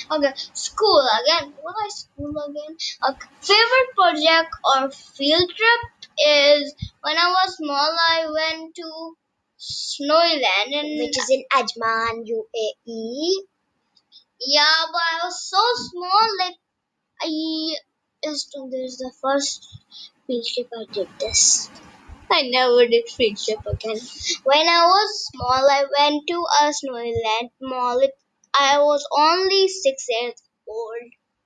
Okay, school again. What is school again? Okay. Favorite project or field trip is when I was small. I went to Snowland and Which is in Ajman, UAE. yeah, but I was so small. Like I just this is the first field trip I did this. I never did field trip again. When I was small, I went to a Snowland mall. I was only 6 years old.